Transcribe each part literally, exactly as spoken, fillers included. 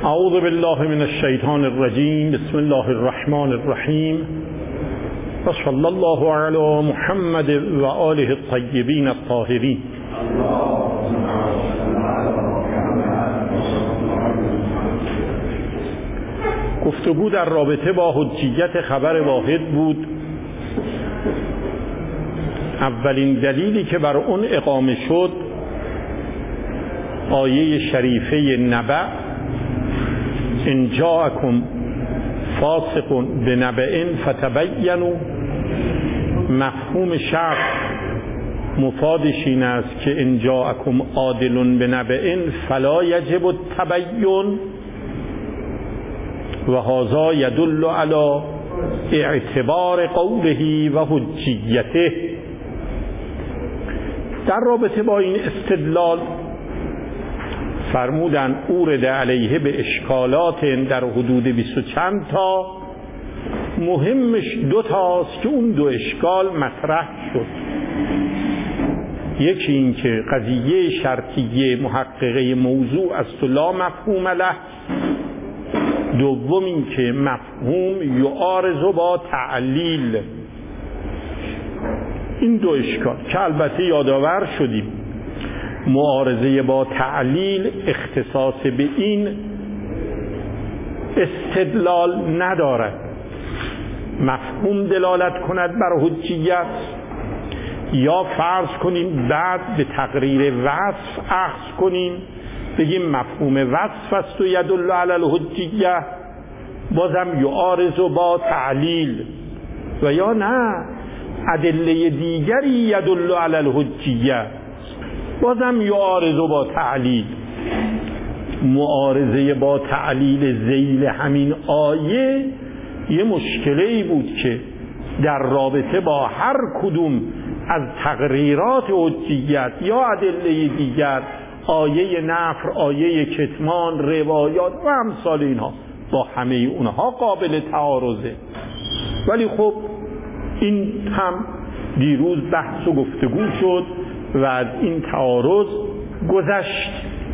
اعوذ بالله من الشیطان الرجیم. بسم الله الرحمن الرحیم و صلی الله علی محمد و آله الطیبین الطاهرین. گفتگو در رابطه با حجیت خبر واحد بود. اولین دلیلی که بر اون اقامه شد آیه شریفه نبأ، ان جاءکم فاسق بنبأ فتبینوا. مفهوم شرط مفادش این است که ان جاءکم عادل بنبأ فلا یجب التبین و هذا یدل علی اعتبار قوله و حجیته. در رابطه با این استدلال فرمودن اورد علیه به اشکالات در حدود بیست و چند تا، مهمش دو تاست که اون دو اشکال مطرح شد. یکی این که قضیه شرطیه محققه موضوع است و لا مفهوم له. دوم این که مفهوم یعارض با تعلیل. این دو اشکال که البته یادآور شدیم معارضه با تعلیل اختصاص به این استدلال ندارد. مفهوم دلالت کند بر حجیت، یا فرض کنیم بعد به تقریر وصف اخذ کنیم بگیم مفهوم وصف است و یدل علی الحجیه، بازم یعارض با تعلیل، و یا نه ادله دیگری یدل علی الحجیه، بازم یعارض با تعلیل. معارضه با تعلیل ذیل همین آیه یه مشکلی بود که در رابطه با هر کدوم از تقریرات حجیت یا ادله دیگر، آیه نفر، آیه کتمان، روایات و امثال اینها، با همه اونها قابل تعارضه. ولی خب این هم دیروز بحث و گفتگو شد و از این تعارض گذشت.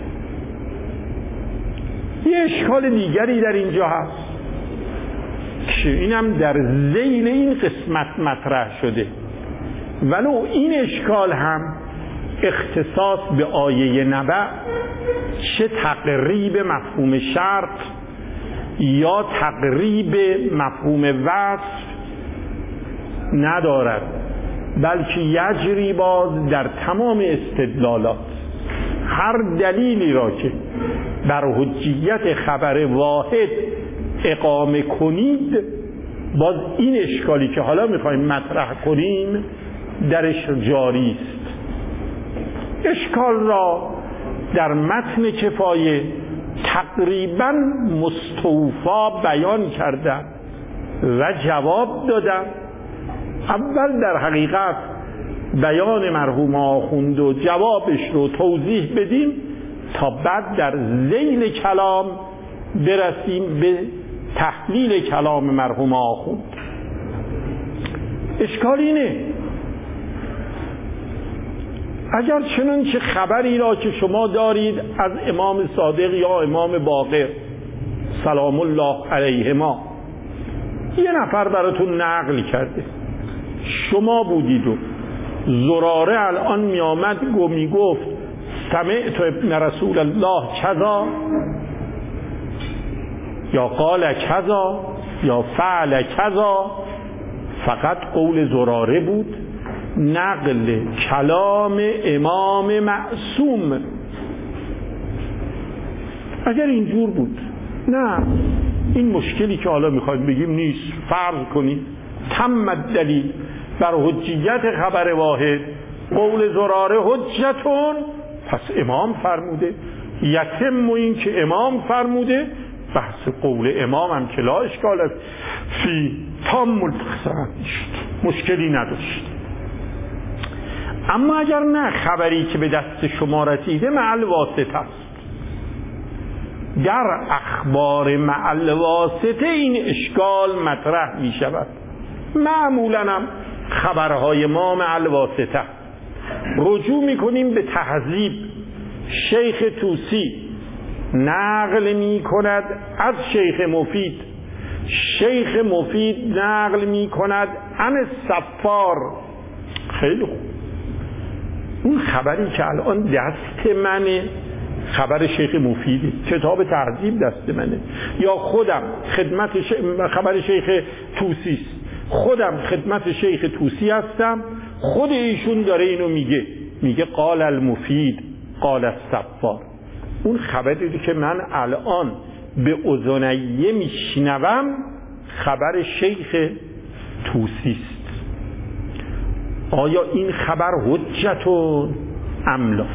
یه اشکال دیگری در اینجا هست که اینم در ذیل این قسمت مطرح شده، ولو این اشکال هم اختصاص به آیه نبأ چه تقریب مفهوم شرط یا تقریب مفهوم وصف ندارد، بلکه یجری باز در تمام استدلالات هر دلیلی را که بر حجیت خبر واحد اقامه کنید، باز این اشکالی که حالا میخوایم مطرح کنیم درش جاری است. اشکال را در متن کفایه تقریبا مستوفا بیان کردم و جواب دادم. اول در حقیقت بیان مرحوم آخوند و جوابش رو توضیح بدیم تا بعد در ذیل کلام برسیم به تحلیل کلام مرحوم آخوند. اشکال اینه اگر چنانچه خبری را که شما دارید از امام صادق یا امام باقر سلام الله علیهما یه نفر براتون نقل کرده، شما بودید و زراره الان می آمد گو می گفت سمعت ابن رسول الله کذا یا قال کذا یا فعل کذا، فقط قول زراره بود، نقل کلام امام معصوم. اگر اینجور بود، نه این مشکلی که حالا میخوایم بگیم نیست. فرض کنید تم الدلیل بر حجیت خبر واحد، قول زراره حجتون، پس امام فرموده، یتم این که امام فرموده، بحث قول امام هم که لا اشکال است فی تام ملتخصرم شد، مشکلی نداشت. اما اگر نه خبری که به دست شما رسیده معل واسطه است، در اخبار معل واسطه این اشکال مطرح می شود. معمولا هم خبرهای ما معل واسطه. رجوع می کنیم به تهذیب شیخ توسی نقل می کند از شیخ مفید، شیخ مفید نقل می کند عن صفار. خیلی خوب، اون خبری که الان دست منه خبر شیخ مفیده، کتاب تهذیب دست منه، یا خودم خدمت ش... خبر شیخ توسی است، خودم خدمت شیخ توسی هستم، خود ایشون داره اینو میگه، میگه قال المفید قال الصفار. اون خبری که من الان به اذنیه میشنوم خبر شیخ توسی است. آیا این خبر حجتون ام لا؟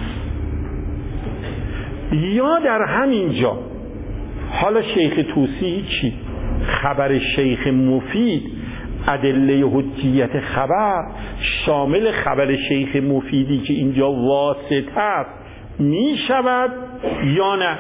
یا در همین جا حالا شیخ توسی چی؟ خبر شیخ مفید ادله حجیت خبر شامل خبر شیخ مفیدی که اینجا واسطه است می شود یا نه؟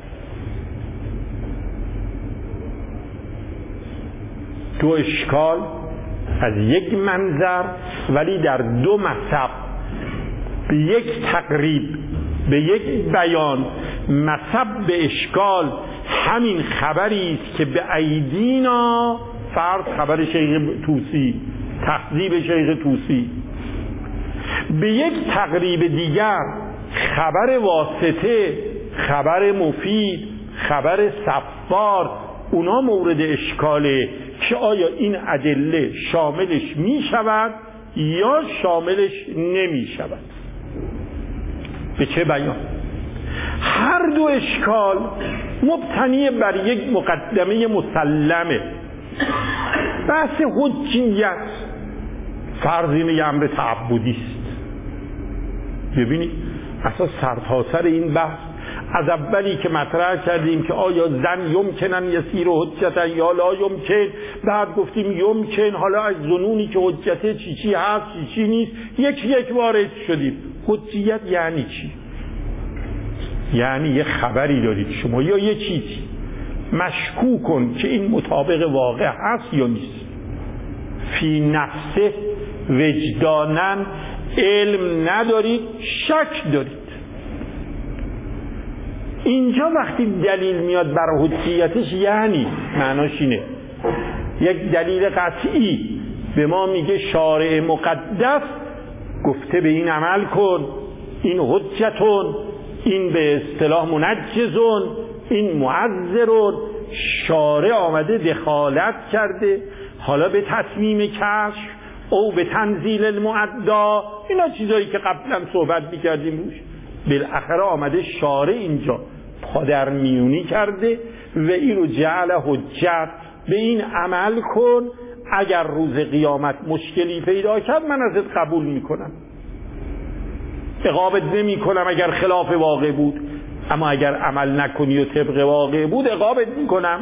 دو اشکال از یک منظر، ولی در دو مذهب به یک تقریب، به یک بیان. مذهب به اشکال همین خبری است که به ایدینا، فرض خبر شیخ توسی، تهذیب شیخ توسی. به یک تقریب دیگر خبر واسطه، خبر مفید، خبر صفار، اونا مورد اشکاله که آیا این ادله شاملش می شود یا شاملش نمی شود. به چه بیان؟ هر دو اشکال مبتنی بر یک مقدمه مسلمه. بحث حجیت فرض اینه یه امر تعبدی است. ببینید اصلا سرتاسر این بحث از اولی که مطرح کردیم که آیا زن یمکنن یسیر حجتا یا لا یمکن، بعد گفتیم یمکن، حالا از ظنونی که حجته چی چی هست چی چی نیست یک یک وارد شدیم. حجیت یعنی چی؟ یعنی یه خبری دارید شما یا یه چیزی مشکوک کن که این مطابق واقع هست یا نیست، فی نفسه وجدانن علم ندارید، شک دارید. اینجا وقتی دلیل میاد بر حجیتش یعنی معناش اینه یک دلیل قطعی به ما میگه شارع مقدس گفته به این عمل کن، این حجتون، این به اصطلاح منجزون، این معذرون، شارع آمده دخالت کرده، حالا به تصمیم کشف او به تنزیل المعدا، اینا چیزایی که قبلا صحبت میکردیم روش. بالاخره آمده شارع اینجا پادرمیونی کرده و این رو جعل حجت، به این عمل کن، اگر روز قیامت مشکلی پیدا کرد من ازت قبول میکنم، عقابت نمی کنم اگر خلاف واقع بود، اما اگر عمل نکنی و طبق واقع بود عقابت می کنم.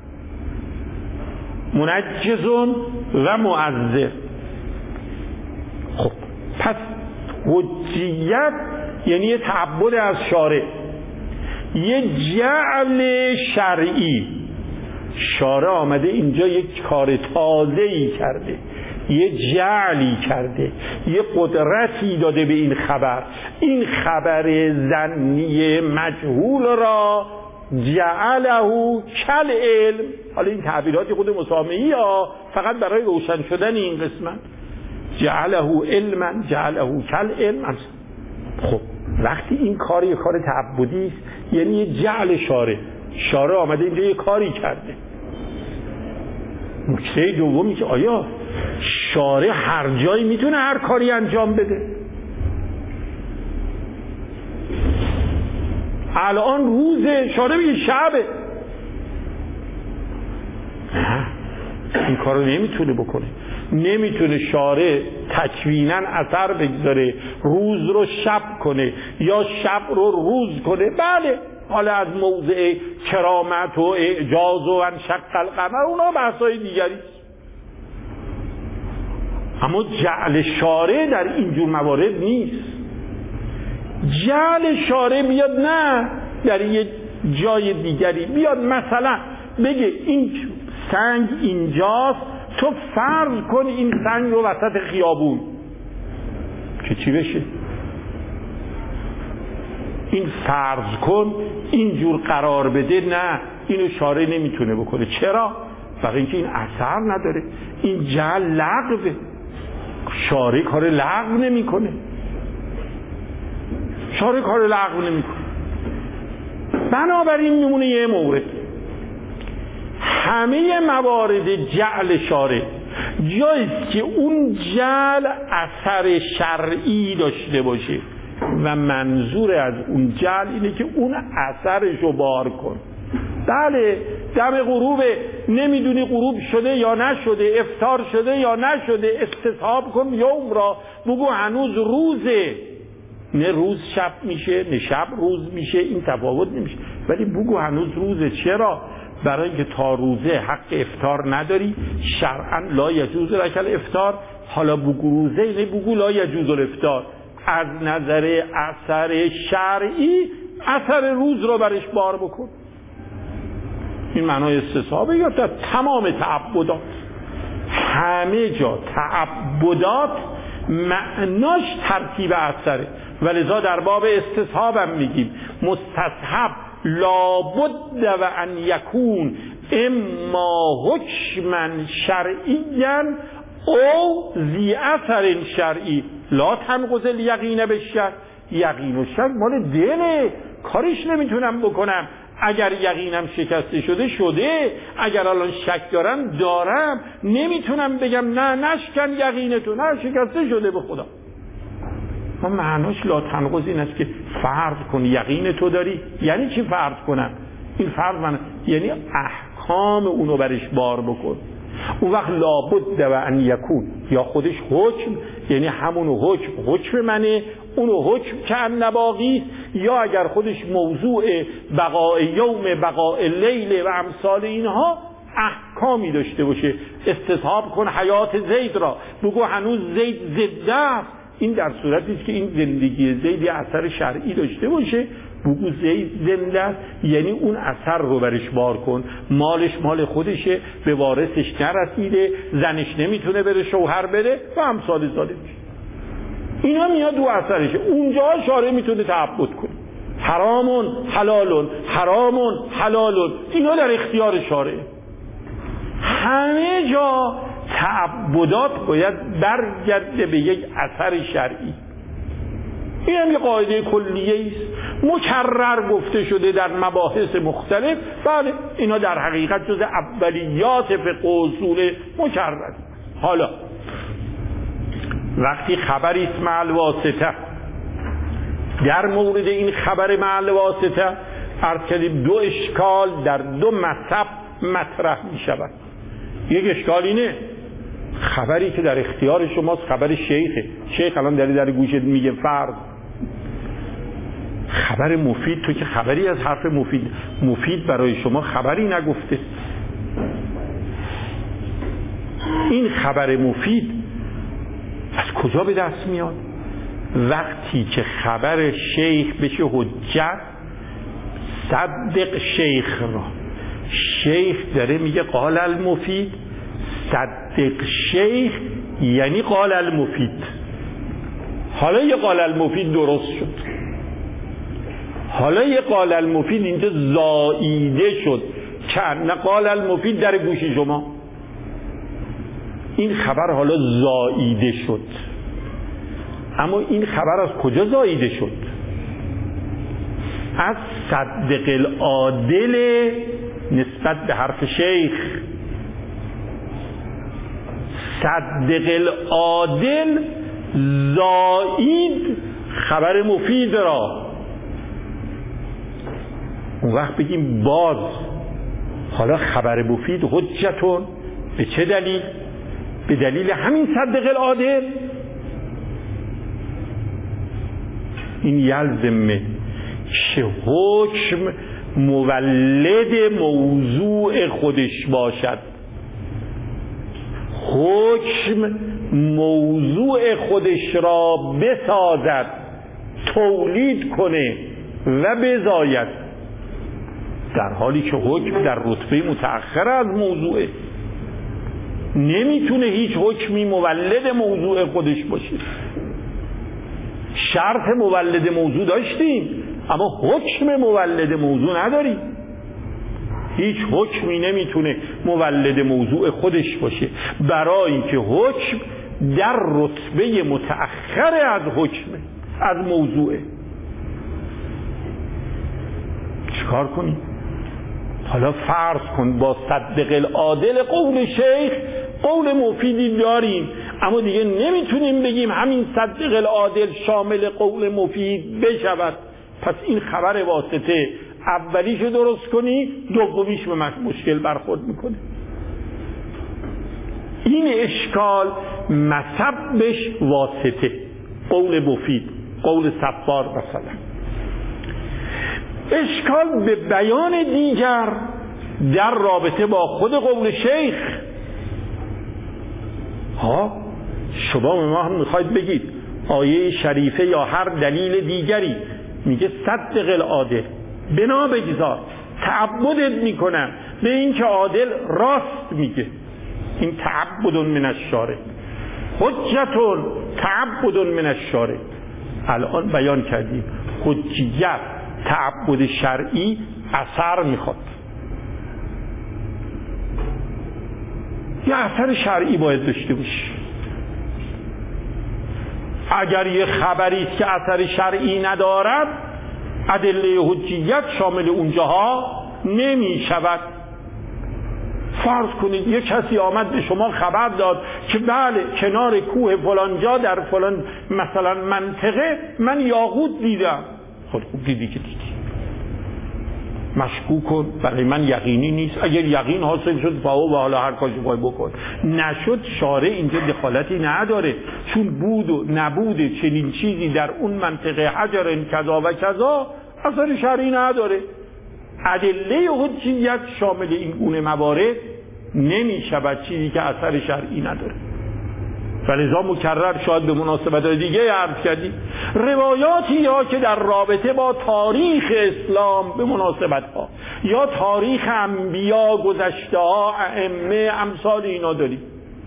منجزون و معذر. خب پس حجیت یعنی یه تعبد از شارع، یه جعل شرعی. شارع آمده اینجا یک کار تازه‌ای کرده، یه جعلی کرده، یه قدرتی داده به این خبر. این خبر ظنی مجهول را جعله کل علم. حالا این تعبیرات خود مسامعی ها فقط برای روشن شدن این قسمت. جعله علما جعله کل علم. خب وقتی این کار یه کار تعبدی است یعنی یه جعل شارع، شارع آمده اینجا یه کاری کرده. نکته دومی که آیا شارع هر جایی میتونه هر کاری انجام بده؟ الان روز شارع میگه شبه، نه این کارو نمیتونه بکنه. نمیتونه شارع تکویناً اثر بگذاره، روز رو شب کنه یا شب رو روز کنه. بله حالا از موضع کرامت و اعجاز و انشق القمر اونا بحثای دیگری است، اما جعل شارع در اینجور موارد نیست. جعل شارع بیاد نه در یه جای دیگری بیاد، مثلا بگه این سنگ اینجاست، تو فرض کن این سنگ رو وسط خیابون، که چی بشه؟ این فرض کن اینجور قرار بده، نه، اینو شارع نمیتونه بکنه. چرا؟ برای اینکه این اثر نداره، این جعل لغوه، شارع کار لغو نمیکنه، شارع کار لغو نمیکنه. بنابراین میمونه یه مورد، همه موارد جعل شارع جاییست که اون جعل اثر شرعی داشته باشه و منظور از اون جعل اینه که اون اثرش رو بار کن. بله دم غروب نمیدونی غروب شده یا نشده، افطار شده یا نشده، استصحاب کن یوم را، بگو هنوز روزه، نه روز شب میشه نه شب روز میشه، این تفاوت نمیشه، ولی بگو هنوز روزه. چرا؟ برای اینکه تا روزه حق افطار نداری، شرعا لا یجوز لک الافطار. حالا بگو روزه، نه بگو لا یجوز الافطار. از نظر اثر شرعی اثر روز رو برش بار بکن. این معنای استصحابه. یا در تمام تعبدات، همه جا تعبدات معناش ترتیب اثره، ولذا در باب استصحاب هم میگیم مستصحب لابد و ان یکون اما حکما شرعیا او ذی اثر شرعی لا تنقض الیقین بالشک. یقین و شک مال دله، کارش نمیتونم بکنم. اگر یقینم شکسته شده شده، اگر الان شک دارم دارم، نمیتونم بگم نه نشکن یقینتو، نه شکسته شده به خدا. ما معناش لا تنقض این است که فرض کن یقین تو داری. یعنی چی فرض کنم؟ این فرض من یعنی احکام اونو برش بار بکن. اون وقت لابد و ان یکون، یا خودش حکم، یعنی همونو حکم حکم منه، اونو حکم که نباقی، یا اگر خودش موضوع بقاء یوم بقاء لیل و امثال اینها احکامی داشته باشه. استصحاب کن حیات زید را، بگو هنوز زید زنده است. این در صورتی است که این زندگی زید یه اثر شرعی داشته باشه، بگو زید زنده است، یعنی اون اثر رو برش بار کن. مالش مال خودشه، به وارثش نرسیده، زنش نمیتونه بره شوهر بده و امثال ذالک. اینا میاد دو اثرشه. اونجا شارع میتونه تعبد کنه، حرامون حلالون حرامون حلالون، اینا در اختیار شارع. همه جا تعبدات باید برگرده به یک اثر شرعی. این هم یه قاعده کلیه است، مکرر گفته شده در مباحث مختلف. بله اینا در حقیقت جز اولیات فقه و اصول مکرر. حالا وقتی خبری است مع الواسطه، در مورد این خبر مع الواسطه عرض کردیم دو اشکال در دو مذهب مطرح می شود. یک اشکال اینه خبری که در اختیار شماست، خبر شیخه، شیخ الان داری در گوشت میگه فرض خبر مفید، تو که خبری از حرف مفید مفید برای شما خبری نگفته. این خبر مفید از کجا به دست میاد؟ وقتی که خبر شیخ بشه حجت، صدق شیخ را، شیخ داره میگه قال المفید، صدق شیخ یعنی قال المفید. حالا یه قال المفید درست شد، حالا یه قال المفید اینجا زاییده شد که نه قال المفید در گوش شما. این خبر حالا زاییده شد، اما این خبر از کجا زاییده شد؟ از صدق العادل نسبت به حرف شیخ. صدق العادل زایید خبر مفید را. اون وقت بگیم باز حالا خبر مفید حجتون به چه دلیل؟ به دلیل همین صدق العادل. این یلزمه که حکم مولد موضوع خودش باشد، حکم موضوع خودش را بسازد، تولید کنه و بزاید، در حالی که حکم در رتبه متأخر از موضوعه. نمیتونه هیچ حکمی مولد موضوع خودش باشه. شرط مولد موضوع داشتیم، اما حکم مولد موضوع نداری. هیچ حکمی نمیتونه مولد موضوع خودش باشه، برای اینکه حکم در رتبه متأخر از حکمه، از موضوعه. چیکار کنی؟ حالا فرض کن با صدق العادل قول شیخ قول مفیدی داریم، اما دیگه نمیتونیم بگیم همین صدق العادل شامل قول مفید بشود. پس این خبر واسطه اولیشو درست کنی، دومیش به مشکل برخورد میکنه. این اشکال مصبش واسطه، قول مفید، قول صفار مثلا. اشکال به بیان دیگر در رابطه با خود قول شیخ. ها شما به ما هم میخواید بگید آیه شریفه یا هر دلیل دیگری میگه صدق العادل، بنا بگذار، تعبدت میکنم به این که عادل راست میگه. این تعبد من الشارع، حجت تعبد من الشارع. الان بیان کردیم حجیت تعبد شرعی اثر میخواد، یه اثر شرعی باید داشته باشه. اگر یه خبری است که اثر شرعی ندارد، ادله حجیت شامل اونجاها نمی شود. فرض کنید یک کسی آمد به شما خبر داد که بله کنار کوه فلانجا در فلان مثلا منطقه من یاقوت دیدم. خود خوب دیدی که دیدی، مشکوک کن، برای من یقینی نیست. اگر یقین حاصل شد فاو و حالا هر کاری باید بکن، نشد شارع اینجا دخالتی نداره، چون بود و نبود چنین چیزی در اون منطقه حجر کذا و کذا اثر شرعی نداره. ادله حجیت شامل این گونه موارد نمی شود چیزی که اثر شرعی نداره. ولذا مکرر شاید به مناسبت دیگه عرض کردیم روایاتی ها که در رابطه با تاریخ اسلام به مناسبت ها یا تاریخ انبیا، گذشته ها، ائمه، امثال اینا داریم.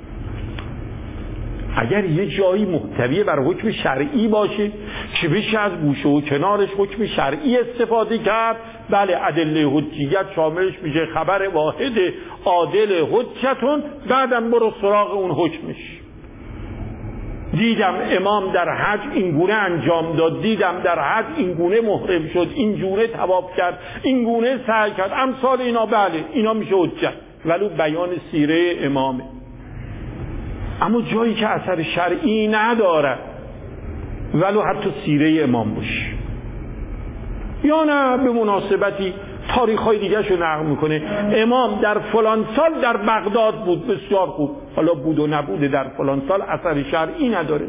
اگر یه جایی محتوی بر حکم شرعی باشه که بشه از گوشه و کنارش حکم شرعی استفاده کرد، بله ادله حجیت شاملش میشه خبر واحد عادل حجتون، بعدم برو سراغ اون حکمش. دیدم امام در حج این گونه انجام داد، دیدم در حج این گونه محرم شد، این جوره طواف کرد، این گونه سعی کرد، امثال اینا، بله اینا میشه حجت، ولو بیان سیره امامه. اما جایی که اثر شرعی نداره، ولو حتی سیره امام باشه، یا نه به مناسبتی تاریخ های دیگه شو نقل میکنه امام در فلان سال در بغداد بود، بسیار خوب، حالا بود و نبوده در فلان سال اثر شرعی نداره.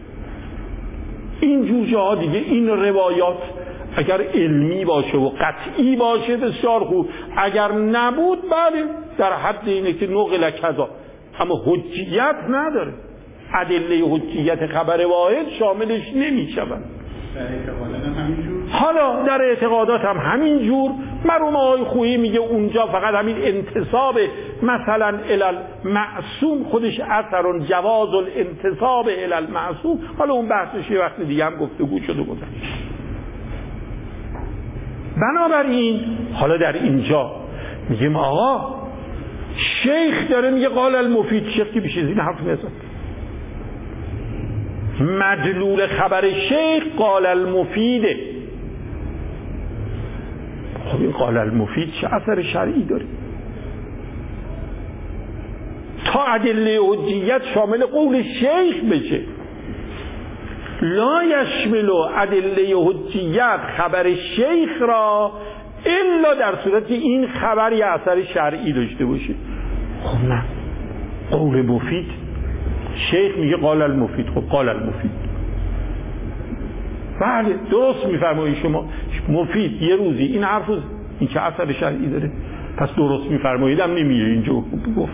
این جور جاها دیگه این روایات اگر علمی باشه و قطعی باشه بسیار خوب، اگر نبود بله در حد اینه که نقل کذا، اما حجیت نداره. ادله حجیت خبر واحد شاملش نمی شود. حالا در اعتقادات هم همین جور. مرحوم آقای خویی میگه اونجا فقط همین انتصاب مثلا الی المعصوم خودش اثر جواز الانتصاب الی المعصوم. حالا اون بحثش یه وقت دیگه هم گفتگو شده گذشت. بنابراین حالا در اینجا میگیم آقا شیخ داره میگه قال المفید، شیخ که بیشه این حرف نزد. مدلول خبر شیخ قال المفیده. خب این قال المفید چه اثر شرعی داره؟ تا ادله حجیت شامل قول شیخ بشه. لا یشمل ادله حجیت خبر شیخ را الا در صورتی این خبر یه اثر شرعی داشته باشه. خب نه، قول مفید شیخ میگه قال المفید، خب قال المفید بله درست میفرمایید شما، مفید یه روزی این حرف این که اثر شرعی داره، پس درست میفرمایید هم نمیگه اینجا گفت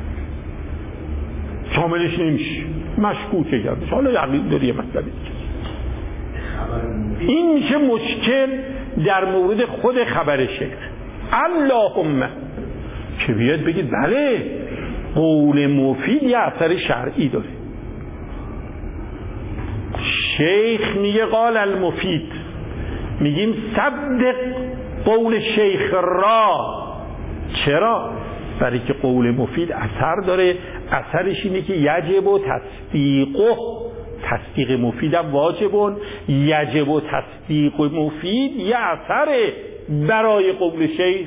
شاملش نمیشه، مشکوکه گردش. حالا یقین داری یه مطلبی دیگه. این میشه مشکل در مورد خود خبر شیخ. اللهم که بیاد بگید بله قول مفید یه اثر شرعی داره. شیخ میگه قال المفید، میگیم صدق قول شیخ را. چرا؟ برای که قول مفید اثر داره. اثرش اینه که یجب و تصدیقه، تصدیق مفید هم واجبون، یجب و تصدیق مفید یه اثره برای قول شیخ،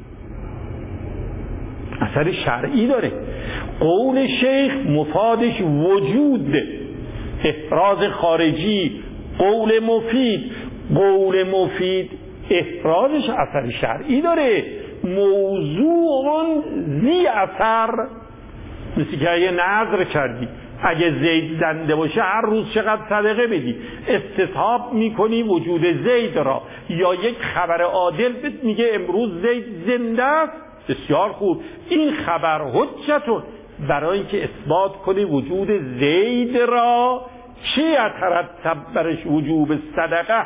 اثر شرعی داره. قول شیخ مفادش وجود، احراز خارجی. قول مفید، قول مفید احرازش اثر شرعی داره. موضوع ذی اثر، مثل که اگه نظر کردی اگه زید زنده باشه هر روز چقدر صدقه بدی، استصحاب میکنی وجود زید را. یا یک خبر عادل میگه امروز زید زنده است، بسیار خوب، این خبر حجتون برای اینکه اثبات کنی وجود زید را. چه یترتب برش وجوب صدقه.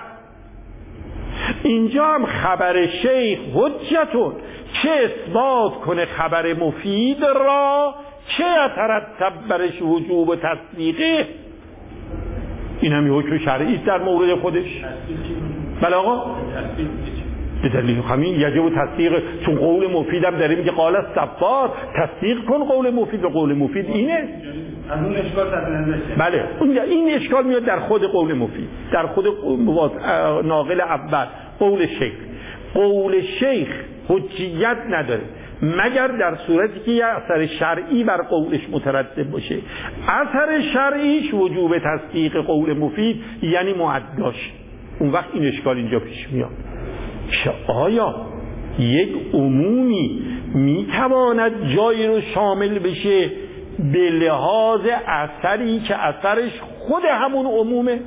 اینجا هم خبر شیخ حجتون، چه اثبات کنه خبر مفید را، چه یترتب برش وجوب تصدیقه. این هم حکم شرعی در مورد خودش. بله آقا، به دلیل همین یجب تصدیق، چون قول مفید هم داریم که قال الصفار، تصدیق کن قول مفید. و قول مفید اینه. از اون اشکال تدنده. بله این اشکال میاد در خود قول مفید، در خود ناقل اول قول شیخ. قول شیخ حجیت نداره مگر در صورتی که یه اثر شرعی بر قولش مترتب باشه. اثر شرعیش وجوب تصدیق قول مفید یعنی معداش. اون وقت این اشکال اینجا پیش میاد که آیا یک عمومی میتواند جایی رو شامل بشه به لحاظ اثری که اثرش خود همون عمومه؟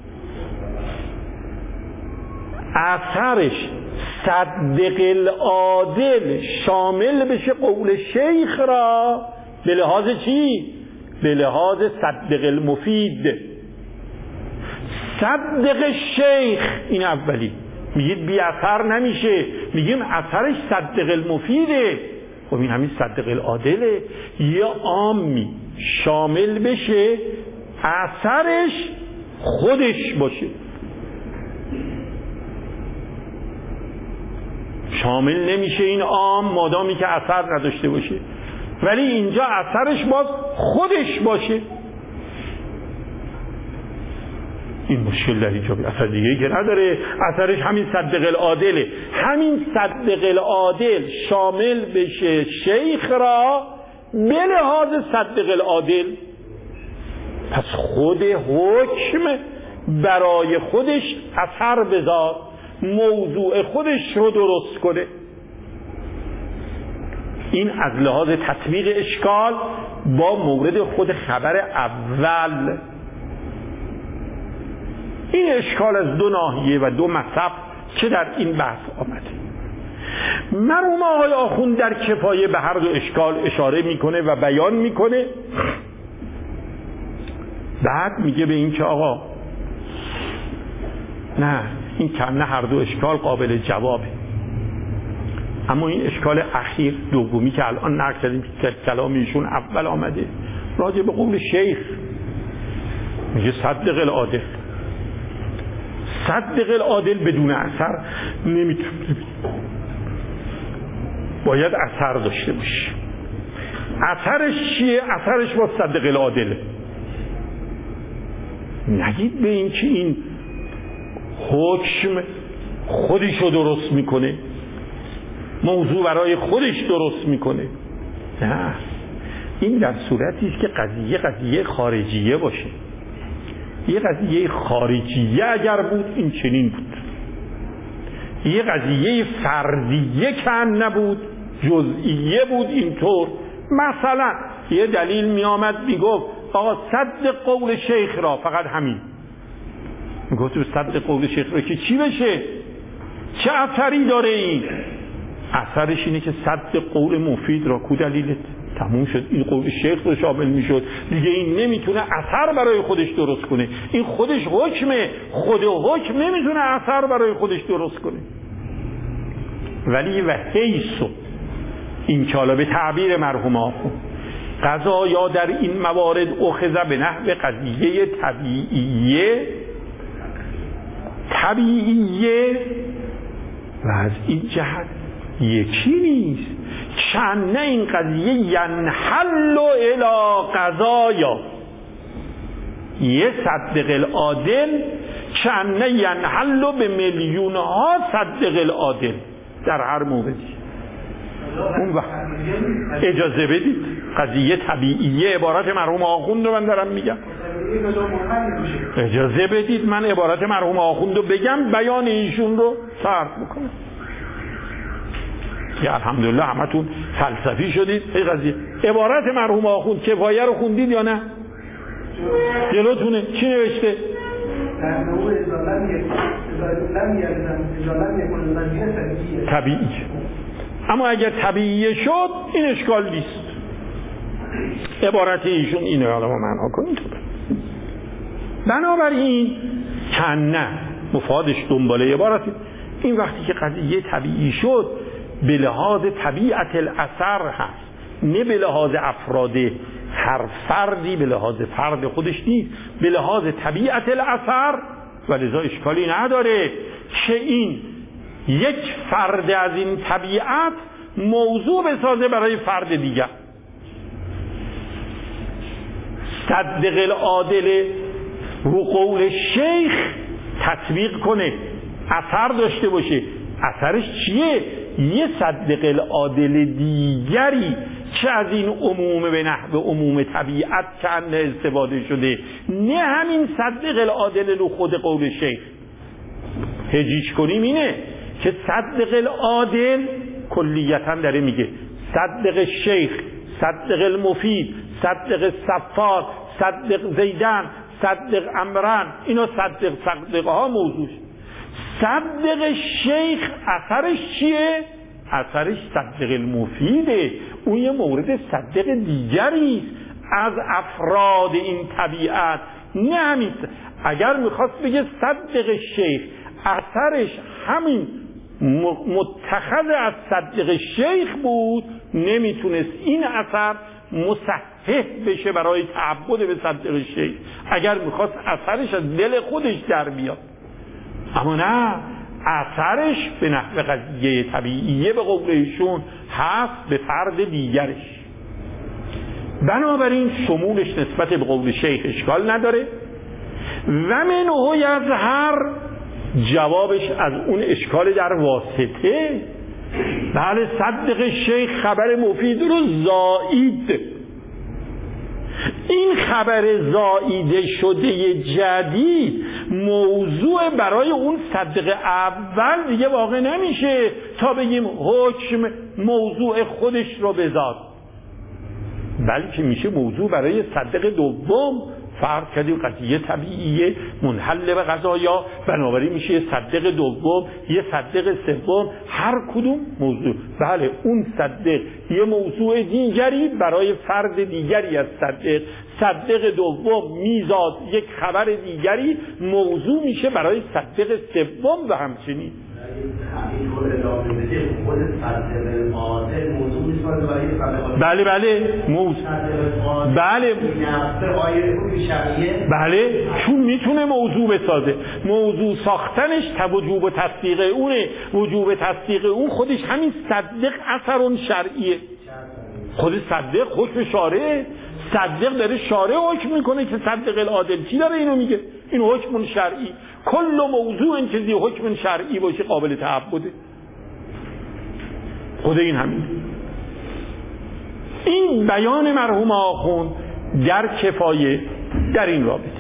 اثرش صدق العادل شامل بشه قول شیخ را به لحاظ چی؟ به لحاظ صدق المفید. صدق شیخ این اولی، میگید بی اثر نمیشه، میگیم اثرش صدق المفیده. خب این همین صدق العادله. یه عامی شامل بشه اثرش خودش باشه، شامل نمیشه این عام مادامی که اثر نداشته باشه، ولی اینجا اثرش باز خودش باشه. این مشکل در اینجا اثر دیگه که نداره، اثرش همین صدق العادله. همین صدق العادل شامل بشه شیخ را به لحاظ صدق العادل، پس خود حکم برای خودش اثر بذار، موضوع خودش رو درست کنه. این از لحاظ تطبیق اشکال با مورد خود خبر اول. این اشکال از دو ناحیه و دو مصب که در این بحث آمده. مرحوم آقای آخوند در کفایه به هر دو اشکال اشاره میکنه و بیان میکنه. بعد میگه به این که آقا نه این کم نه هر دو اشکال قابل جوابه، اما این اشکال اخیر دومی که الان نقل کردیم که کلام ایشون اول آمده راجع به قول شیخ، میگه صدق العادل. صدق العادل بدون اثر نمیتونه، باید اثر داشته باشه. اثرش چیه؟ اثرش با صدق العادله. نگید به این که این حکم خودشو درست میکنه، موضوع برای خودش درست میکنه. نه، این در صورتی است که قضیه قضیه خارجیه باشه. یه قضیه خارجیه اگر بود این چنین بود، یه قضیه فردیه کن نبود، جزئیه بود اینطور. مثلا یه دلیل می آمد می گفت آقا صدق قول شیخ را، فقط همین می گفت صدق قول شیخ را که چی بشه؟ چه اثری داره این؟ اثرش اینه که صدق قول مفید را، کو دلیلت؟ تموم شد. این قول شیخ رو شامل میشد دیگه. این نمیتونه اثر برای خودش درست کنه، این خودش حکمه، خود حکم نمیتونه اثر برای خودش درست کنه. ولی و حیث این که حالا به تعبیر مرحوم آخوند قضا یا در این موارد اخذ به نحو قضیه طبیعیه طبیعیه و از این جهت یکی نیست. چنه این قضیه ینحل الی قضایا، یه صدق العادل چنه ینحل به میلیون ها صدق العادل در هر موردی. اون وقت اجازه بدید، قضیه طبیعیه، عبارت مرحوم آخوند رو من دارم میگم، اجازه بدید من عبارت مرحوم آخوند رو بگم، بیان ایشون رو صرف بکنم. یا الحمدلله همتون فلسفی شدید. این قضیه عبارت مرحوم آخوند کفایه رو خوندید یا نه؟ جلوتونه چی نوشته؟ طبیعی. اما اگر طبیعی شد این اشکال نیست. عبارت ایشون اینه، حالا ما معنا کنیم. بنابراین کنه مفادش دنباله عبارتی، این وقتی که قضیه طبیعی شد به لحاظ طبیعت الاثر هست، نه به لحاظ افراد هر فردی، به لحاظ فرد خودش نیست، به لحاظ طبیعت الاثر، و لذا اشکالی نداره که این یک فرد از این طبیعت موضوع بسازه برای فرد دیگر. صدق العادل رو قول شیخ تطبیق کنه، اثر داشته باشه. اثرش چیه؟ یه صدق العادل دیگری چه از این عموم به نحو عموم طبیعت چند استفاده شده، نه همین صدق العادل رو خود قول شیخ. هجیش کنیم اینه که صدق العادل کلیتا داره میگه صدق شیخ، صدق المفید، صدق صفار، صدق زیدن، صدق امرن، اینا صدق صدقه ها موضوع. صدق شیخ اثرش چیه؟ اثرش صدق المفیده، اون یه مورد صدق دیگری از افراد این طبیعت. نه همین، اگر میخواست بگه صدق شیخ اثرش همین متخذ از صدق شیخ بود، نمیتونست این اثر مصحح بشه برای تعبد به صدق شیخ، اگر میخواست اثرش از دل خودش در بیاد. اما نه، اثرش به نحو قضیه طبیعیه به قول ایشون هست به فرد دیگرش. بنابراین شمولش نسبت به قول شیخ اشکال نداره. و منه یظهر، جوابش از اون اشکال در واسطه. بله، صدق شیخ خبر مفید رو زائید، این خبر زائیده شده جدید موضوع برای اون صدق اول دیگه واقع نمیشه تا بگیم حکم موضوع خودش رو بذار، بلکه میشه موضوع برای صدق دوم. فرض کردیم قضیه طبیعیه منحل به قضایا، بنابراین میشه یه صدق دوم، یه صدق سوم، هر کدوم موضوع. بله، اون صدق یه موضوع دیگری برای فرد دیگری از صدق، صدق دوم میزاد یک خبر دیگری موضوع میشه برای صدق سوم و همچنین. بله بله موضوع، بله بله چون میتونه موضوع بسازه. موضوع ساختنش توجوب و تصدیق اونه، وجوب تصدیق اون خودش همین صدق اثرون شرعیه. خود صدق حکم شارعه، صدق داره شارع حکم میکنه که صدق العادل چی داره اینو میگه، این حکم شرعی. کل موضوع این چیزی حکم شرعی باشه قابل تعبده. خود این همین. این بیان مرحوم آخوند در کفایه در این رابطه.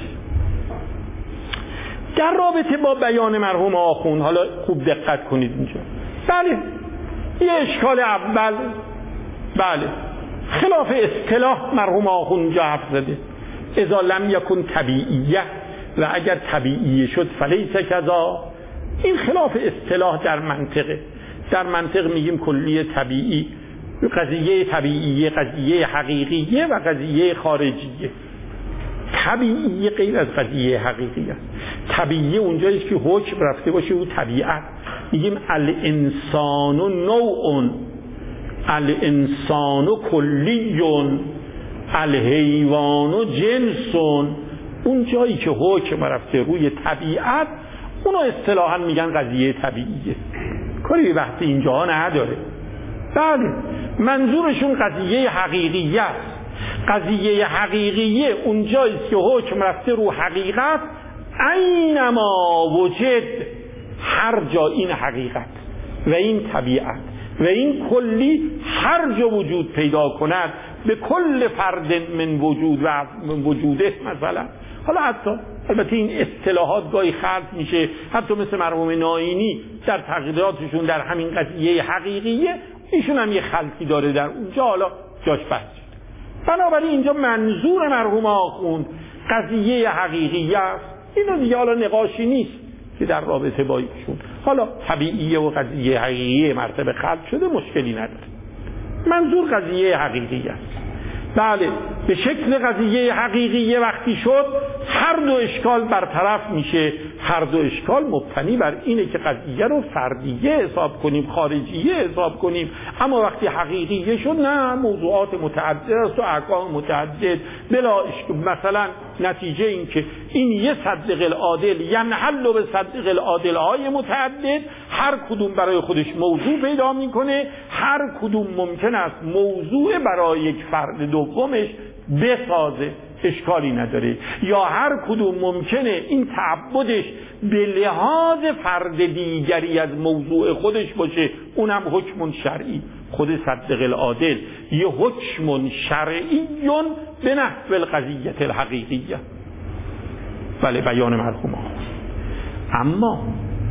در رابطه با بیان مرحوم آخوند حالا خوب دقت کنید اینجا. بله، یه اشکال اول، بله خلاف اصطلاح مرحوم آخوند اینجا حرف زده. اذا لم یکن طبیعیه، و اگر طبیعیه شد فلیس کذا. این خلاف اصطلاح در منطقه. در منطق میگیم کلیه طبیعی، قضیه طبیعیه قضیه حقیقیه و قضیه خارجیه. طبیعی غیر از قضیه حقیقی است. طبیعی اونجاییست که حکم رفته باشه او طبیعت. میگیم الانسان نوع، الانسان کلی، الحیوان جنس. اون جایی که حکم رفته روی طبیعت، اونو اصطلاحاً میگن قضیه طبیعیه، کاری به بحث اینجا نداره. بله منظورشون قضیه حقیقیه است. قضیه حقیقیه اونجاییست که حکم رفته رو حقیقت، اینما وجد، هر جا این حقیقت و این طبیعت و این کلی هر جا وجود پیدا کند، به کل فرد من وجود و من وجوده مثلا. حالا حتی البته این اصطلاحات گاهی خلط میشه، حتی مثل مرحوم ناینی در تقریراتشون در همین قضیه حقیقیه ایشون هم یه خلطی داره در اونجا، حالا جاش بحث شد. بنابراین اینجا منظور مرحوم آخوند قضیه حقیقیه است. اینو دیگه حالا نقاشی نیست که در رابطه با ایشون حالا طبیعیه و قضیه حقیقیه مرتبه خلط شده، مشکلی نداره. منظور قضیه حقیقیه است. بله به شکل قضیه حقیقیه وقتی شد هر دو اشکال برطرف میشه. هر دو اشکال مبتنی بر اینه که قضیه رو فردیه حساب کنیم، خارجیه حساب کنیم. اما وقتی حقیقیه شد نه، موضوعات متعدد است و احکام متعدد بلا اشکال. مثلا نتیجه این که این یه صدق العادل ینحل به صدق العادل های متعدد، هر کدوم برای خودش موضوع پیدا میکنه، هر کدوم ممکن است موضوع برای یک فرد دومش بسازه، اشکالی نداره. یا هر کدوم ممکنه این تعبدش به لحاظ فرد دیگری از موضوع خودش باشه، اونم حکم شرعی. خود صدق العادل یه حکم شرعی به نحو القضیه الحقیقیه. بله بیان مرحوم آقا. اما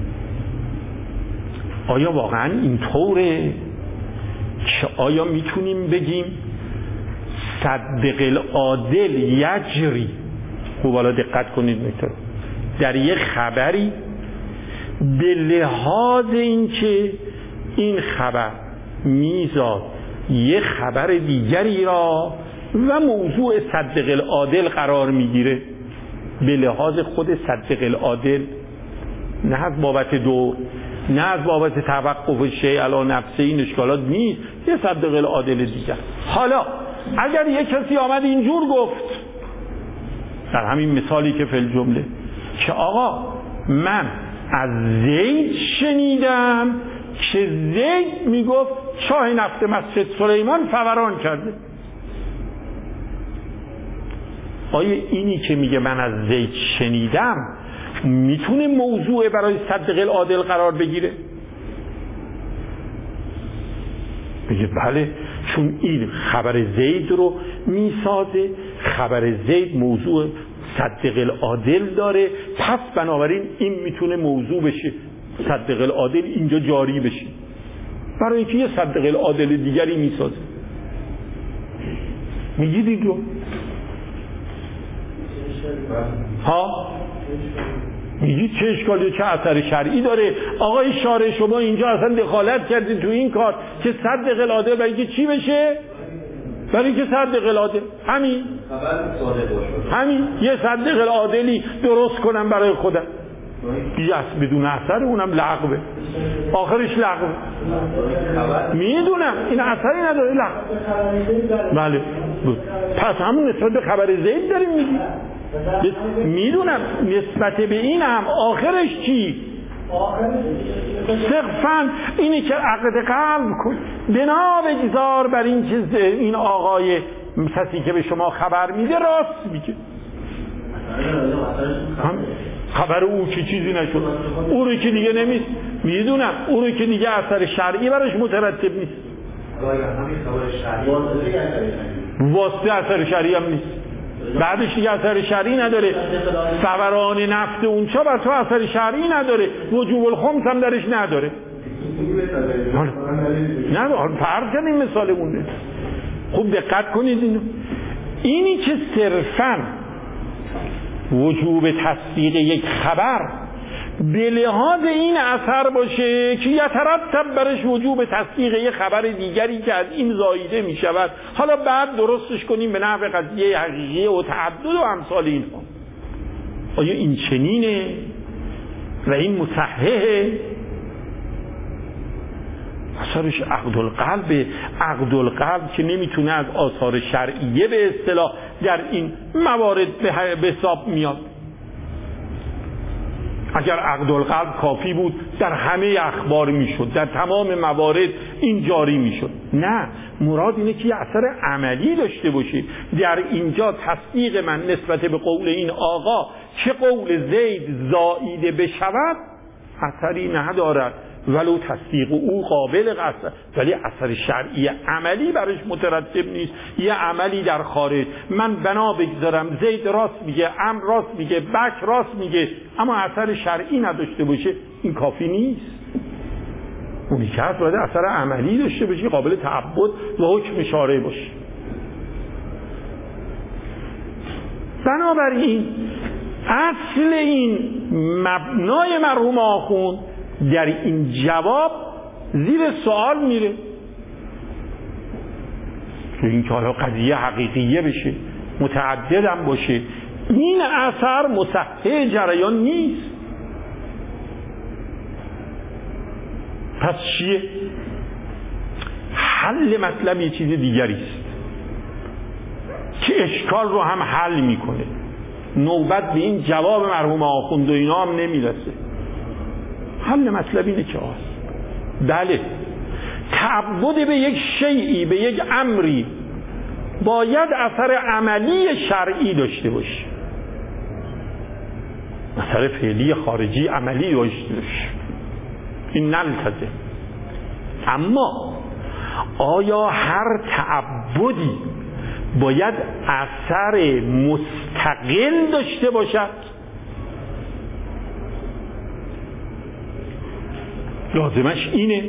آیا واقعا اینطوره که آیا میتونیم بگیم صدق العادل یجری؟ خوب حالا دقت کنید میتونم در یه خبری به لحاظ این که این خبر میزاد یه خبر دیگری را و موضوع صدق العادل قرار میگیره، به لحاظ خود صدق العادل، نه از بابت دور، نه از بابت توقف شیء علی نفسه، این اشکالات نیست، یه صدق العادل دیگر. حالا اگر یک کسی آمد اینجور گفت در همین مثالی که فی جمله که آقا من از زید شنیدم که زید میگفت چاه نفت مسجد سلیمان فوران کرده، آیا اینی که میگه من از زید شنیدم میتونه موضوع برای صدق العادل قرار بگیره؟ بگه بله، چون این خبر زید رو میسازه، خبر زید موضوع صدق العادل داره، پس بنابراین این میتونه موضوع بشه، صدق العادل اینجا جاری بشه، برای اینکه یه صدق العادل دیگری میسازه. میگید این رو ها؟ میگید چه اشکالی، چه اثر شرعی داره؟ آقای شارع شما اینجا اصلا دخالت کردید تو این کار که صدق العادل برای که چی بشه؟ برای اینکه صدق العادل همین همین یه صدق العادلی درست کنم برای خودم، یس بدون اثر، اونم لغوه، آخرش لغوه. میدونم این اثری نداره، لغو. بله پس همون نسبت به خبر زید داریم میگیم، میدونم نسبت به این هم آخرش چی؟ صرفاً اینی که عقد قلب کن بنا بگذار بر این چیز، این آقای کسی که به شما خبر میده راست میگه، خبر او که چیزی نشد، او رو که دیگه نمیست، میدونم او رو که دیگه اثر شرعی براش مترتب نیست، واسطه اثر شرعی هم نیست، بعدش دیگه اثر شرعی نداره، فوران نفت اونچا بر تو اثر شرعی نداره، وجوب الخمس هم درش نداره. نه فرض کنیم مثال مونده، خوب دقت کنید اینو، اینی که صرفاً وجوب تصدیق یک خبر به لحاظ این اثر باشه که یترتب برش وجوب تصدیق یک خبر دیگری که از این زایده می شود، حالا بعد درستش کنیم به نحو قضیه حقیقیه و تعدد و امثال اینها. آیا این چنینه و این مصححه؟ اثرش عقد القلب، عقد القلب که نمیتونه از آثار شرعیه به اصطلاح در این موارد به حساب میاد. اگر عقدالقلب کافی بود در همه اخبار میشد، در تمام موارد این جاری میشد. نه، مراد اینه که یه اثر عملی داشته باشه. در اینجا تصدیق من نسبت به قول این آقا چه قول زید زائیده بشود اثری ندارد، ولو تصدیق او قابل قصد، ولی اثر شرعی عملی برش مترتب نیست. یه عملی در خارج من بنا بگذارم زید راست میگه، عمرو راست میگه، بکر راست میگه، اما اثر شرعی نداشته باشه، این کافی نیست. اونی که هست باید اثر عملی داشته باشه، قابل تعبد و حکم شارع باشه. بنابراین اصل این مبنای مرحوم آخوند در این جواب زیر سوال میره که این که حالا قضیه حقیقیه بشه، متعددم باشه، این اثر مصحح جریان نیست. پس چیه؟ حل مطلب یه چیز دیگری است که اشکال رو هم حل میکنه. نوبت به این جواب مرحوم آخوند و اینا هم نمیرسه. حل مطلب اینه که آست بله، تعبد به یک شیئی، به یک امری باید اثر عملی شرعی داشته باشه، اثر فعلی خارجی عملی داشته باشه، این نلتزم. اما آیا هر تعبدی باید اثر مستقل داشته باشد؟ لازمش اینه.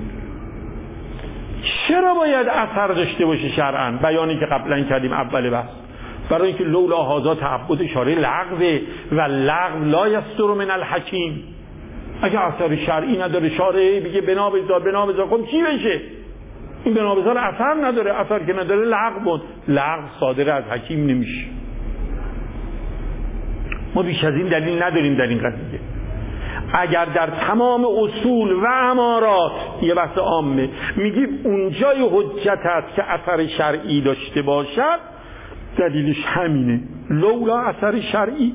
چرا باید اثر داشته باشه شرعاً؟ بیانی که قبلا کردیم اول بحث، برای اینکه لولا هذا تعبد شارع لغو و لغو لا یستر من الحکیم. اگه اثر شرعی نداره شارع بگه بنا بذار بنا بذار، خب چی بشه؟ این بنا بذار اثر نداره، اثر که نداره لغو بود، لغو صادر از حکیم نمیشه. ما بیش از این دلیل نداریم در این قضیه. اگر در تمام اصول و امارات یه بحث عامه میگیم اونجای حجت است که اثر شرعی داشته باشد، دلیلش همینه، لولا اثر شرعی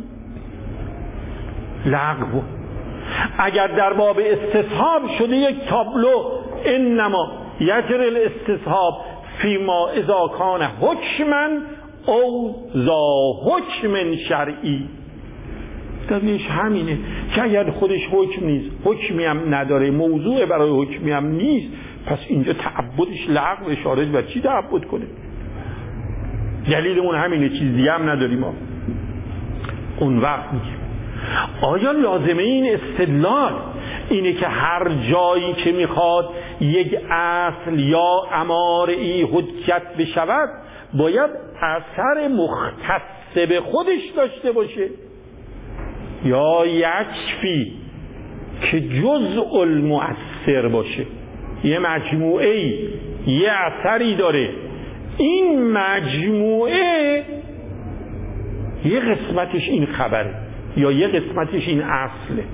لغو. اگر در باب استصحاب شده یک تابلو انما یجری الاستصحاب فیما اذا کان حکما او ذا حکم شرعی، دلیلش همینه که اگر خودش حکم نیست، حکمی هم نداره، موضوع برای حکمی هم نیست، پس اینجا تعبدش لغو، اشاره و چی تعبد کنه؟ دلیلمون همینه، چیز دیگه هم نداریم ما. اون وقت میگیم آیا لازمه این استدلال اینه که هر جایی که میخواد یک اصل یا اماره‌ای حجت بشود باید اثر مختص به خودش داشته باشه، یا یکفی که جزء المؤثر باشه؟ یه مجموعه یه اثری داره، این مجموعه یه قسمتش این خبره یا یه قسمتش این اصله.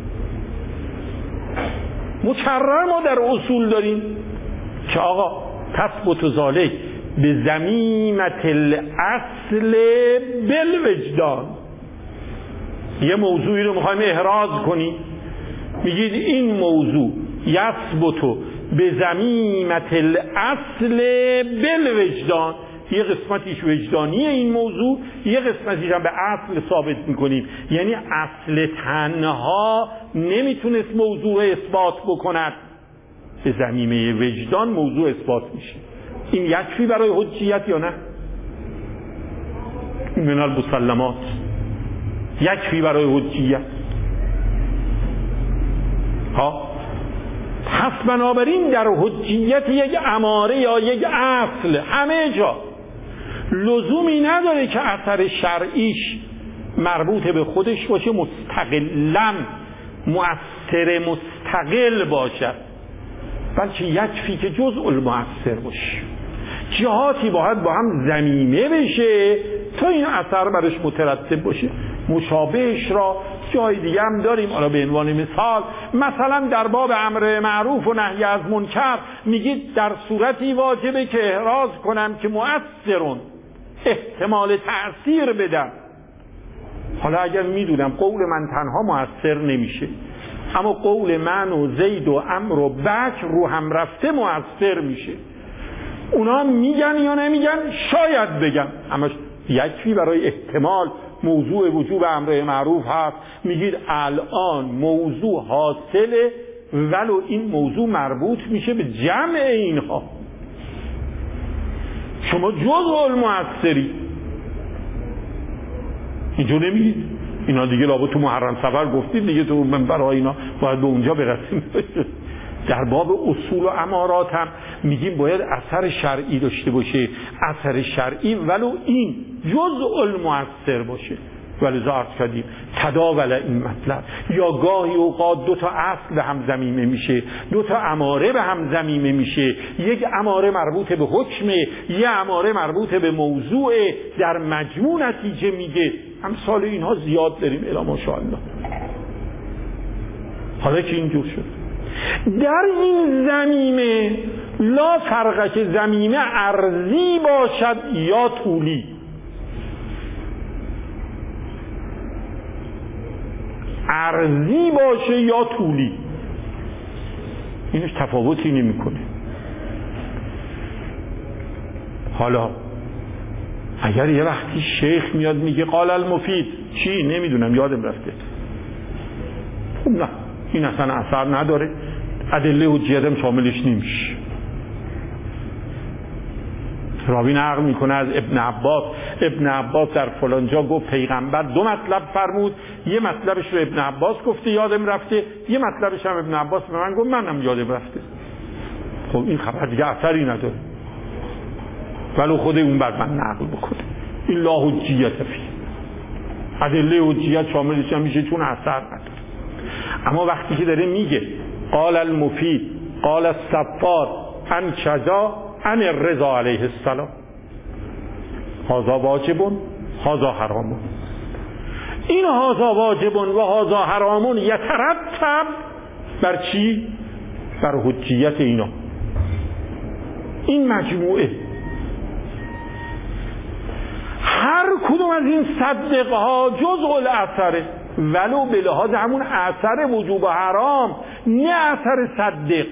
مکرر ما در اصول داریم که آقا تثبت ذالک به ضمیمة الاصل بالوجدان. یه موضوعی رو میخوایم احراز کنی، میگید این موضوع یثبت به ضمیمة الاصل بالوجدان، یه قسمتیش وجدانیه این موضوع، یه قسمتیش هم به اصل ثابت میکنیم. یعنی اصل تنها نمیتونست موضوع اثبات بکند، به ضمیمه وجدان موضوع اثبات میشه. این یکفی برای حجیت یا نه؟ من المسلمات یکفی برای حجیت. ها پس بنابراین در حجیت یک اماره یا یک اصل همه جا لزومی نداره که اثر شرعیش مربوط به خودش باشه، مستقلاً مؤثر مستقل باشد، بلکه یکفی که جزء المؤثر باشه. جهاتی باید با هم ضمیمه بشه تا این اثر برش مترتب باشه. مشابهش را جای دیگه هم داریم. حالا به عنوان مثال، مثلا در باب امر معروف و نهی از منکر میگید در صورتی واجبه که احراز کنم که مؤثرون، احتمال تأثیر بدم. حالا اگر میدونم قول من تنها مؤثر نمیشه، اما قول من و زید و عمرو و بکر رو هم رفته مؤثر میشه. اونا میگن یا نمیگن؟ شاید بگم، اما یکفی برای احتمال موضوع وجوب امر معروف هست، میگید الان موضوع حاصله ولو این موضوع مربوط میشه به جمع اینها. شما جزء المؤثری اینجور نمیگید. اینا دیگه لابد تو محرم سفر گفتید دیگه، تو برای اینا باید به اونجا برسیم. در باب اصول و امارات هم میگیم باید اثر شرعی داشته باشه، اثر شرعی ولو این جزء المؤثر باشه. ولی زارت کردیم تداول این مطلب، یا گاهی اوقات دو تا اصل به هم ضمیمه میشه، دو تا اماره به هم ضمیمه میشه، یک اماره مربوط به حکم، یک اماره مربوط به موضوع، در مجموع نتیجه میگه. امثال اینها زیاد داریم الا ماشاءالله. حالا که اینجور شد در این ضمیمه لا فرقه که ضمیمه عرضی باشد یا طولی، عرضی باشه یا طولی، اینش تفاوتی نمیکنه. حالا اگر یه وقتی شیخ میاد میگه قال المفید چی نمیدونم یادم رفته، خب نه این اصلا اثر نداره، ادله حجیتم شاملش نمیشه. راوی نقل میکنه از ابن عباس، ابن عباس در فلان جا گفت پیغمبر دو مطلب فرمود، یه مطلبش رو ابن عباس گفته یادم رفته، یه مطلبش هم ابن عباس به من گفت منم یادم رفته. خب این خبر دیگه اثری نداره ولو خود اون بر من نقل بکنه. این لا حجیت فی، ادله حجیت شاملش میشه چون اثر نداره. اما وقتی که داره میگه قال المفید قال الصفار عن کذا عن الرضا علیه السلام، هذا واجبون هذا حرامون، این هذا واجبون و هذا حرامون یترتب بر چی؟ بر حجیت اینا. این مجموعه هر کدوم از این صدقه ها جزء الاثره، ولو به لحاظ همون اثر وجوب حرام، نه اثر صدق،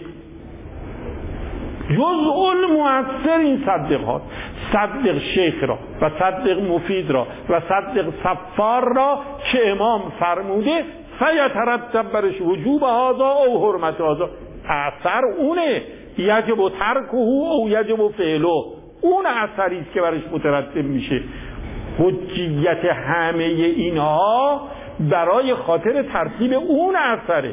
جزء المؤثر این صدق ها. صدق شیخ را و صدق مفید را و صدق صفار را که امام فرموده فیترتب برش وجوب هذا او حرمت هذا، اثر اونه، یجب ترکه او یجب فعله، اون اثری است که برش مترتب میشه. حجیت همه اینها برای خاطر ترتیب اون اثره،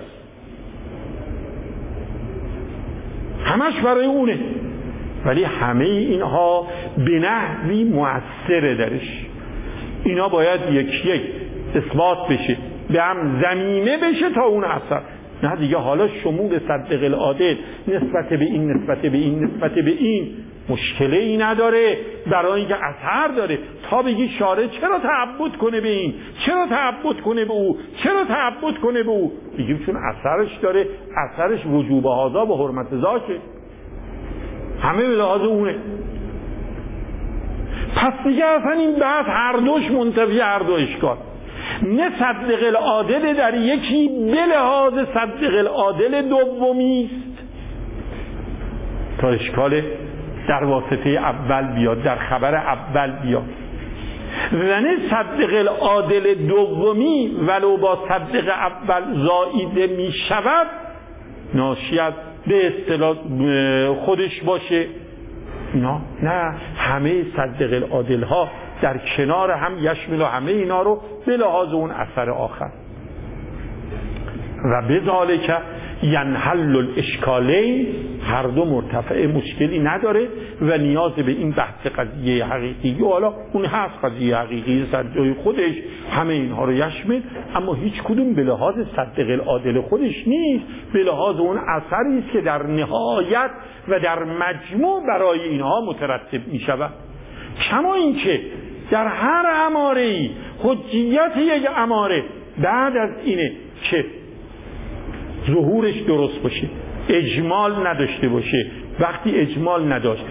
همش برای اونه، ولی همه اینها به نحوی مؤثره درش. اینا باید یک یک اثبات بشه، به هم ضمیمه بشه تا اون اثر. نه دیگه حالا شمول صدق العادل نسبت به این نسبت به این نسبت به این مشکلی ای نداره، برای اینکه اثر داره. تا بگی شارع چرا تعبد کنه به این، چرا تعبد کنه به او، چرا تعبد کنه به او، بگیم چون اثرش داره، اثرش وجوب هذا و حرمت ذاشه، همه به لحاظ اونه. پس دیگه اصلا این بحث هر دوش منتفی هر دو اشکال، نه صدق العادل در یکی به لحاظ صدق العادل دومی است تا اشکال در واسطه اول بیاد، در خبر اول بیاد، و نه صدق العادل دومی ولو با صدق اول زائیده می شود ناشی از به اصطلاح خودش باشه. نه نه، همه صدق العادل ها در کنار هم یشمل و همه اینا رو به لحاظ اون اثر آخر. و بذالک ینحل الاشکالین، هر دو مرتفع مشکلی نداره و نیاز به این بحث قضیه حقیقی و حالا اون هست قضیه حقیقی در جای خودش همه اینها رو یشمل، اما هیچ کدوم به لحاظ صدق العادل خودش نیست، به لحاظ اون اثری است که در نهایت و در مجموع برای اینها مترتب می شود. کما این که در هر اماره‌ای حجیت یک اماره بعد از اینه که ظهورش درست باشه، اجمال نداشته باشه. وقتی اجمال نداشت،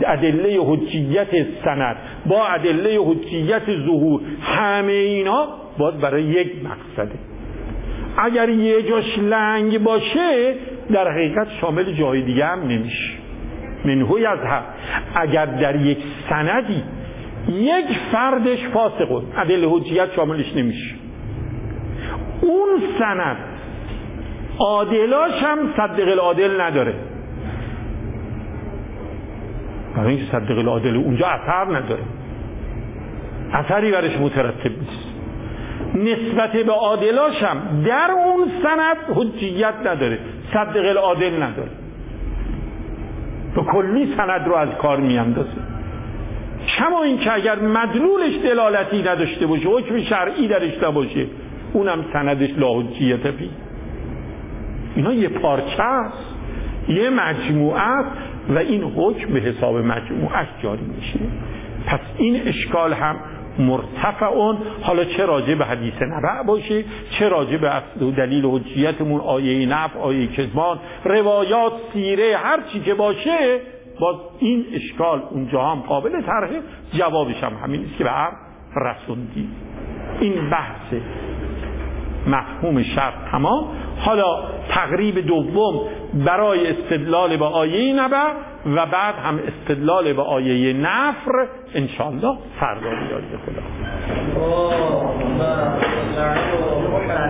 ادله حجیت سند با ادله حجیت ظهور همه اینا باید برای یک مقصده. اگر یه جاش لنگ باشه در حقیقت شامل جای دیگه هم نمیشه. منهو یذهب. اگر در یک سندی یک فردش فاسقه ادله حجیت شاملش نمیشه، اون سند عادلاش هم صدق العادل نداره، برای اینکه صدق العادل اونجا اثر نداره، اثری برش مترتب نیست. نسبت به عادلاش هم در اون سند حجیت نداره، صدق العادل نداره، به کلی سند رو از کار میاندازه. کما این که اگر مدلولش دلالتی نداشته باشه، حکم شرعی درش نباشه، اونم سندش لا حجیت فی. اینا یه پارچه است، یه مجموعه است و این حکم به حساب مجموعه جاری میشه. پس این اشکال هم مرتفعون، حالا چه راجع به حدیث نبع باشه، چه راجع به اصل و دلیل و حجیتمون، آیه نفع، آیه کذبان، روایات، سیره، هر چی که باشه، باز این اشکال اونجا هم قابل طرحه. جوابش هم همین است که به عرض رسوندی. این بحث مفهوم شرط تمام. حالا تقریب دوم برای استدلال با آیه نبع و بعد هم استدلال با آیه نفر انشاءالله فردا بیاد. خدا